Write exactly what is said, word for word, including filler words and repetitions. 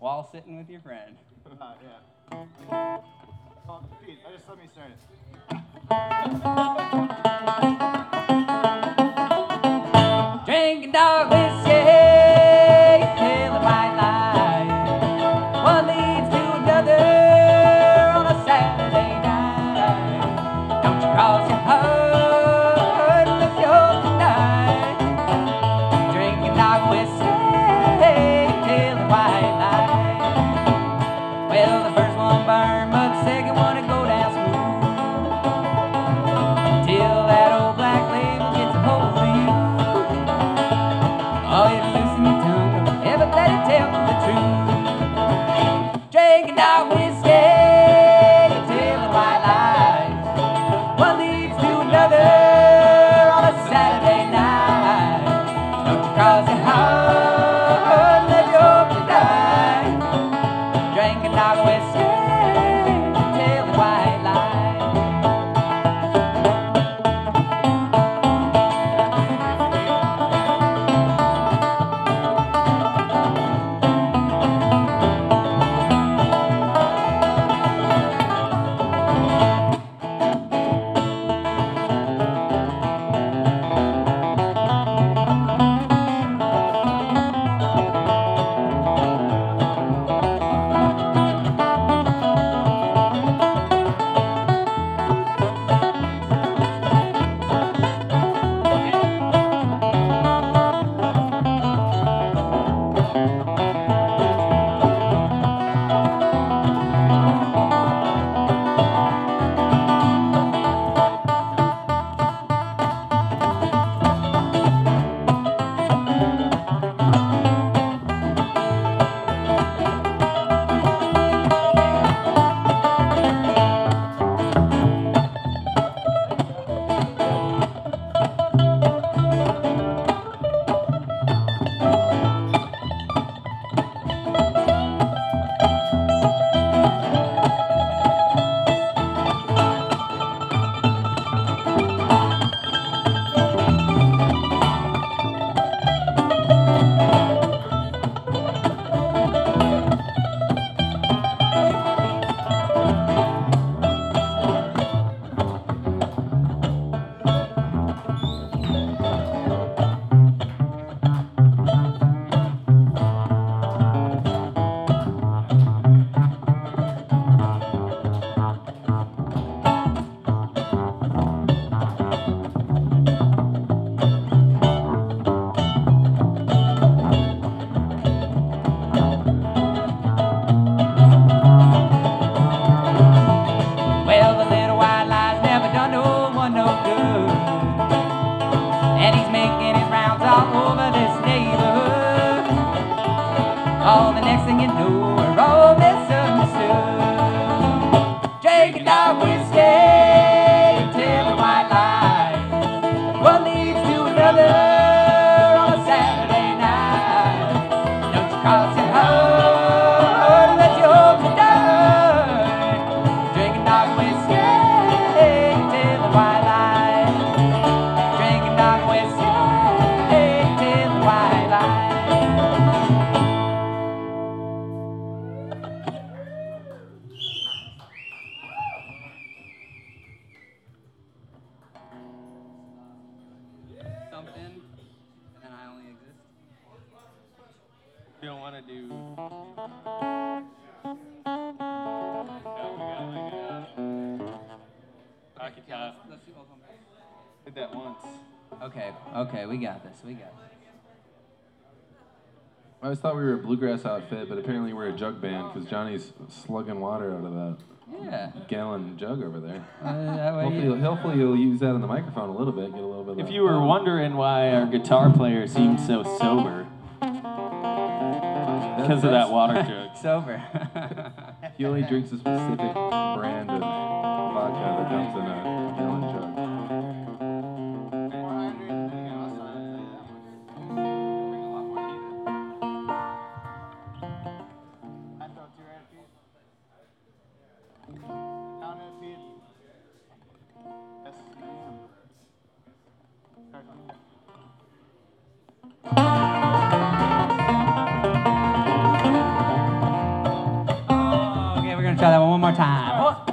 while sitting with your friend. Uh, yeah. Well, Pete, I just let me start it. Drinking dog whiskey, telling white lies. One leads to another on a Saturday night. Don't you cross your heart unless you're tonight. Drinking dog whiskey, telling white lies. Well, the first one burned, but the second one would go down smooth. Till that old black label gets a hold of you. Oh, it'll loosen your tongue, don't ever let it tell the truth. Drinking dog whiskey, telling white lies. One leads to another on a Saturday night. Don't you cross your heart, let you hope to die. Drinking dog whiskey, telling white lies. Well, the little white lie's never done no one no good, and he's making his rounds all over this neighborhood. Oh, the next thing you know, we're all misunderstood. Drinking dog whiskey, telling white lies. One leads to another on a Saturday night. Don't you cross your heart, let you hope to die. Drinking dog whiskey, telling white lies. Drinking dog whiskey, telling white lies. Something, and then I only exist. You don't want to do. Hockey top. Let's do both of them. Did that once. Okay, okay, we got this, we got this. I always thought we were a bluegrass outfit, but apparently we're a jug band because Johnny's slugging water out of that Yeah. gallon jug over there. Uh, that way Hopefully, you- you'll, hopefully you'll use that on the microphone a little bit, get a little bit of If that you were fun. wondering why our guitar player seemed so sober, because of that water jug. Sober. He only drinks a specific brand of vodka that comes in a gallon jug. More hydrated than anything else, I'll tell you that much. Bring a lot more heat in. I thought you were at Pete. Down at Pete. Yes, ma'am. Start on that. try that one one more time. One,